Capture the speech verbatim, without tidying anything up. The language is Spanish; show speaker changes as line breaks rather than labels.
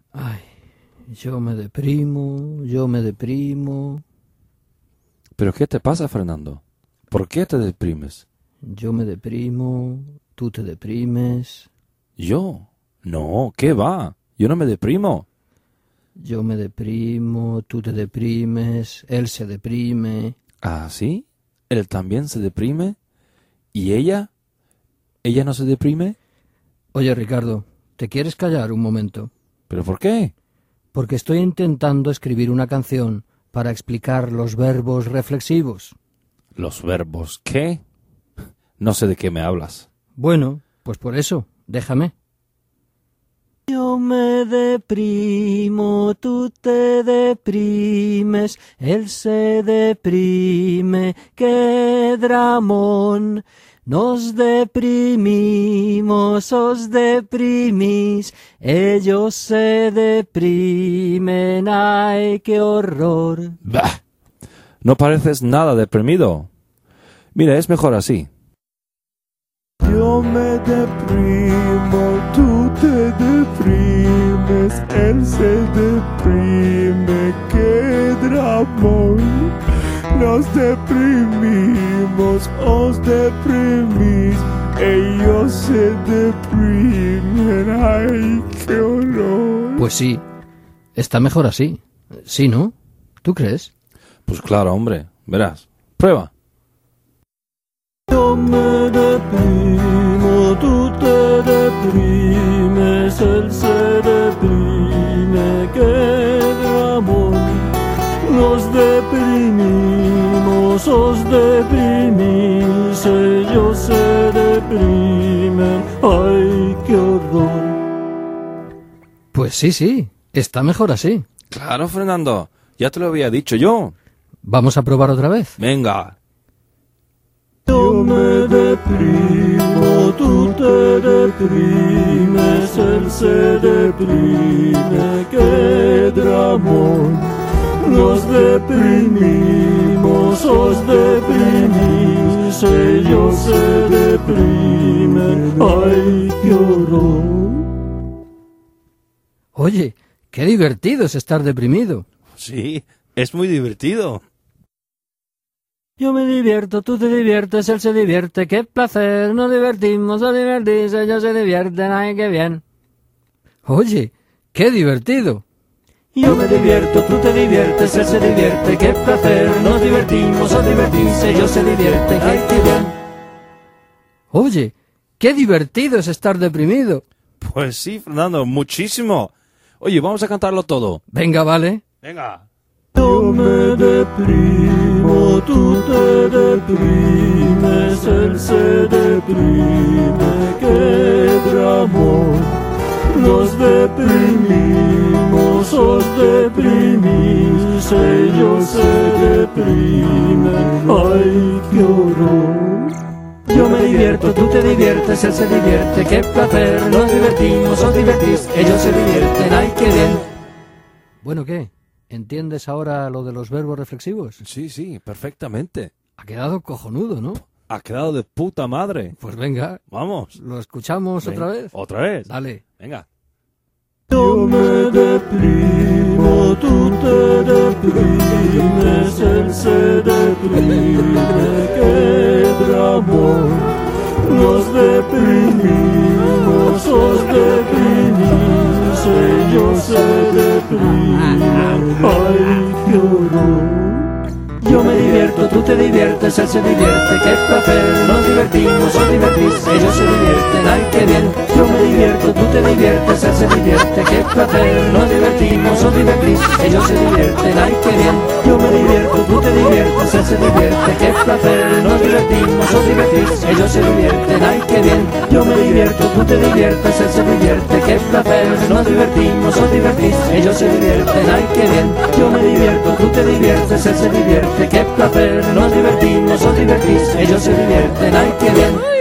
Ay, yo me deprimo, yo me deprimo.
¿Pero qué te pasa, Fernando? ¿Por qué te deprimes?
Yo me deprimo, tú te deprimes.
¿Yo? No, ¿qué va? Yo no me deprimo.
Yo me deprimo, tú te deprimes, él se deprime.
¿Ah, sí? ¿Él también se deprime? ¿Y ella? ¿Ella no se deprime?
Oye, Ricardo, ¿te quieres callar un momento?
¿Pero por qué?
Porque estoy intentando escribir una canción para explicar los verbos reflexivos.
¿Los verbos qué? No sé de qué me hablas.
Bueno, pues por eso, déjame. Yo me deprimo, tú te deprimes, él se deprime, qué dramón. Nos deprimimos, os deprimís, ellos se deprimen, ay, qué horror.
Bah, no pareces nada deprimido. Mira, es mejor así.
Yo me deprimo, tú te deprimes, él se deprime, qué dramón. Nos deprimimos, os deprimís, ellos se deprimen, ay, qué horror.
Pues sí, está mejor así. Sí, ¿no? ¿Tú crees?
Pues claro, hombre. Verás. Prueba.
Yo me deprimo, tú te deprimes, él se deprime, qué dramón. Nos deprimimos, os deprimís, ellos se deprimen, ay, qué horror. Pues sí, sí, está mejor así.
Claro, Fernando. Ya te lo había dicho yo.
¿Vamos a probar otra vez?
Venga.
Yo me deprimo, tú te deprimes, él se deprime, qué dramón. Nos deprimimos, os deprimís, ellos se deprimen, ay, qué horror. Oye, qué divertido es estar deprimido.
Sí, es muy divertido.
Yo me divierto, tú te diviertes, él se divierte, qué placer, nos divertimos, os divertís, ellos se divierten, ay, qué bien. Oye, qué divertido. Yo me divierto, tú te diviertes, él se divierte, qué placer, nos divertimos, os divertís, ellos se divierten, ay, qué bien. Oye, qué divertido es estar deprimido.
Pues sí, Fernando, muchísimo. Oye, vamos a cantarlo todo.
Venga, vale.
Venga.
Yo me deprimo, tú te deprimes, él se deprime, qué dramón. Nos deprimimos, os deprimís, ellos se deprimen, ay, qué horror. Yo me divierto, tú te diviertes, él se divierte, qué placer, nos divertimos, os divertís, ellos se divierten, ay, qué bien. Bueno, ¿qué? ¿Entiendes ahora lo de los verbos reflexivos?
Sí, sí, perfectamente.
Ha quedado cojonudo, ¿no?
Ha quedado de puta madre.
Pues venga,
Vamos.
¿lo escuchamos
Venga.
otra vez?
¿Otra vez?
Dale.
Venga.
Yo me deprimo, tú te deprimes, él se deprime, qué dramón. Nos deprimimos, os deprimís, ellos se deprimen, ay, qué horror. Yo me divierto, tú te diviertes, él se divierte, qué placer, nos divertimos, os divertís, ellos se divierten, ay, qué bien. Yo me divierto, tú te diviertes, él se divierte, qué placer, nos divertimos, os divertís, ellos se divierten, ay, qué bien. Yo me divierto, tú te diviertes, él se divierte, qué placer, nos divertimos, os divertís, ellos se divierten, ay, qué bien. Yo me divierto, tú te diviertes, él se divierte, qué placer, nos divertimos, os divertís, ellos se divierten, ay, qué bien. Yo me divierto, tú te diviertes, él se divierte, qué placer, nos divertimos, os divertís, ellos se divierten, ay, qué bien.